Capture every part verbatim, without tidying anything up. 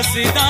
हसदा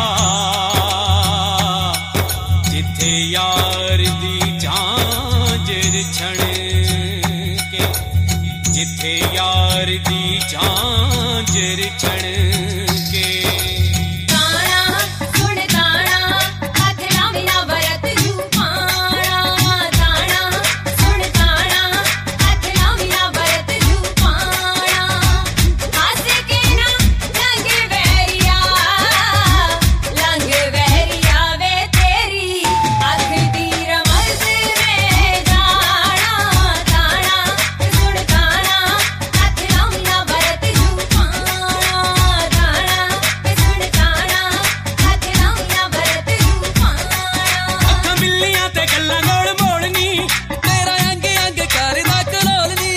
जिथे यार दी झांझर छण के, जिथे यार दी झांझर छण के। ताना सुन ताना हथ लावी ना वरत जू पाना, ताना सुन ताना हथ लावी ना वरत जू पाना। हंस के ना लंग वहरिया, लंग वहरिया वे तेरी अख दी रमज में जाना। ताना सुन ताना हथ लावी ना वरत जू पाना, ताना सुन ताना हथ लावी ना वरत जू पाना। अखां मिलियां ते गल्लां गोल मोड़नी, तेरा अंग अंग करदा कलोलनी।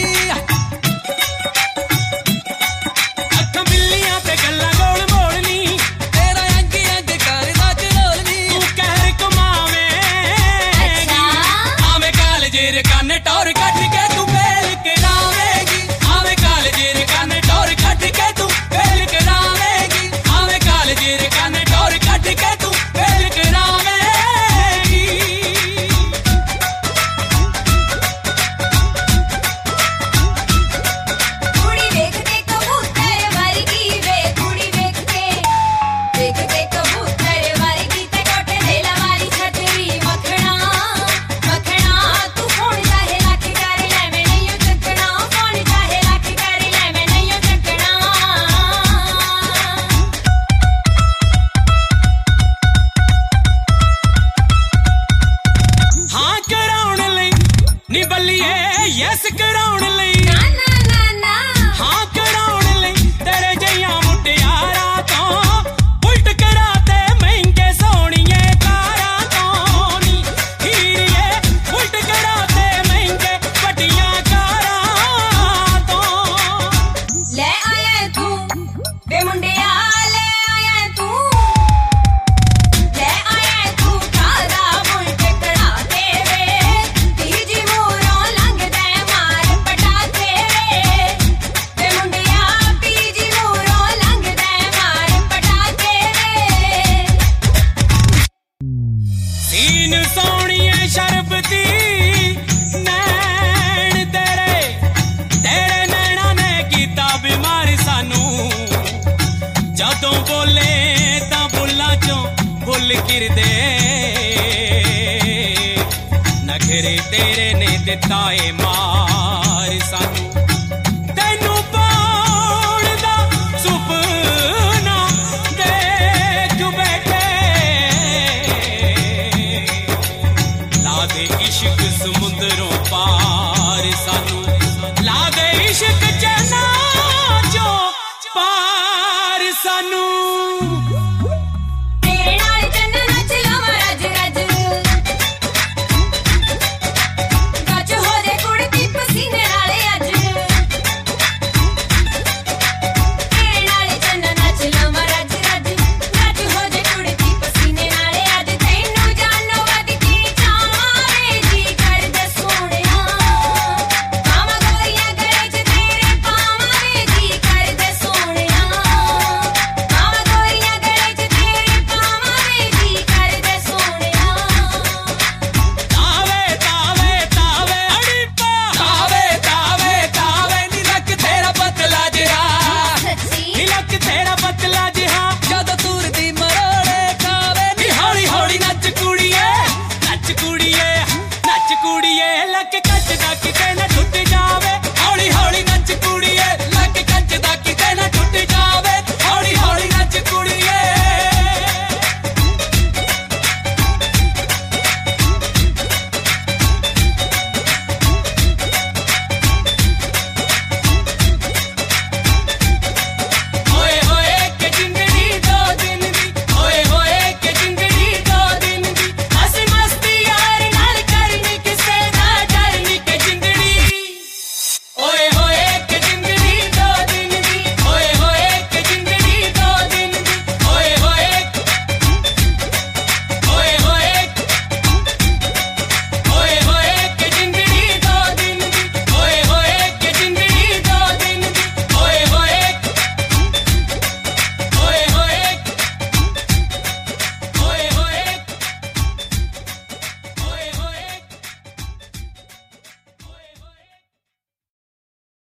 अखां मिलियां ते गल्लां गोल मोड़नी, तेरा अंग अंग करदा कलोलनी। तू कहर कमावेंगी, आवे कालजेर कन्न टौर कट के तू बेल करावेंगी। आवे कालजेर कन्न टौर कट के तू बेल करावेंगी। आवे कालजेर कन्न टौर कट के तू बेल करावेंगी। कुड़ी देखते कबूतर वर्गी वे, कुड़ी देखते देखते कबूतर वर्गी ते कोठे दे लवारी छतरी मखना। मखना तू फोन चाहे लख कर ले मैं नहीं चकना, फोन चाहे लख कर ले मैं नहीं चकना। हाँ कराउण लई नी बल्लिए यस कराउण लई। ना ना ना ना हाँ कराउण लई तेरे जइयां मुटियारा तो उल्ट कराते महंगे सोहणिए कारा तो नी। हीरिए उल्ट कराते महंगे वड्डियां कारा तो। ले आया तू वे मुंडिया, ले आया तू, ले आया तू कादा बुलट कड़ाके वे। तीजी मोरों लंघदे मार पटाके वे, वे मुंडिया तीजी मोरों लंघदे मार पटाके वे। सीन सोहणिए शरबती नैन तेरे, तेरे नैना ने कीता बीमार सानू। जदों बोले तां बुल्लां चों बुल किरदे, नखरे तेरे ने दिता ए मार सानू।